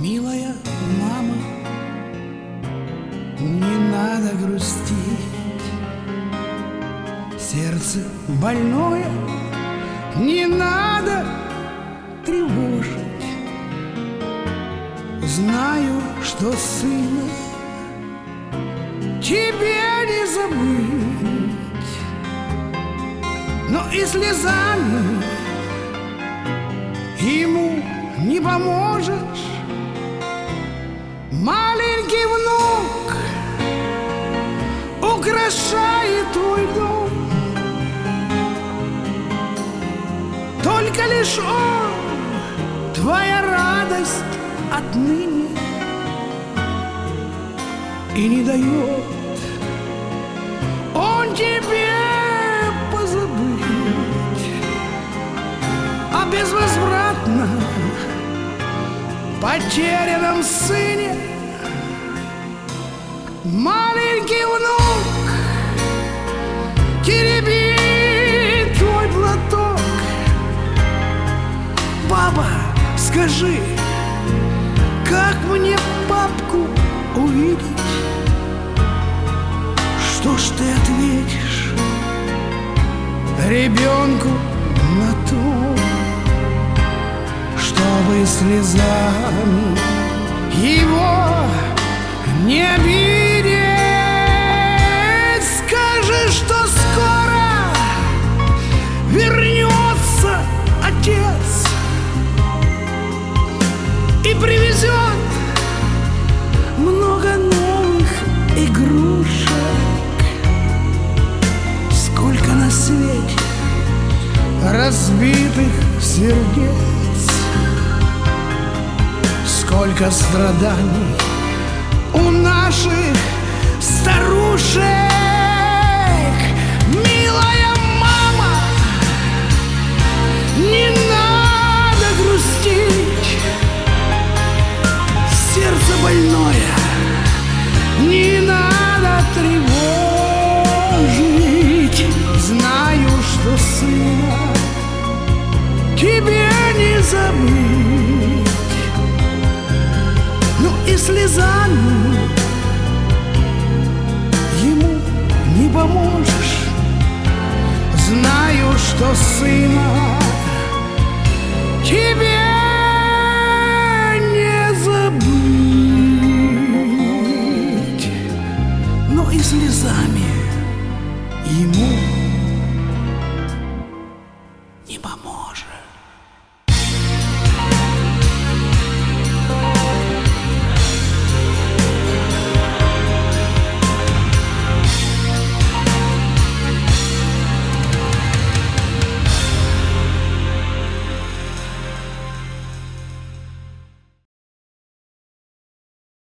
Милая мама, не надо грустить. Сердце больное не надо тревожить. Знаю, что сына тебе не забыть, но и слезами ему не поможешь. Маленький внук украшает твой дом, только лишь он твоя радость отныне, и не дает он тебе позабыть о безвозвратно потерянном сыне. Маленький внук теребит твой платок. Папа, скажи, как мне папку увидеть? Что ж ты ответишь ребенку на то, чтобы слезами его не обидеть? Скажи, что скоро вернется отец и привезет много новых игрушек. Сколько на свете разбитых сердец, сколько страданий у наших старушек. Милая мама, не надо грустить. Сердце больное не надо тревожить. Знаю, что сына тебе не забыть, но и слезами ему не поможешь. Знаю, что сына тебе не забыть, но и слезами ему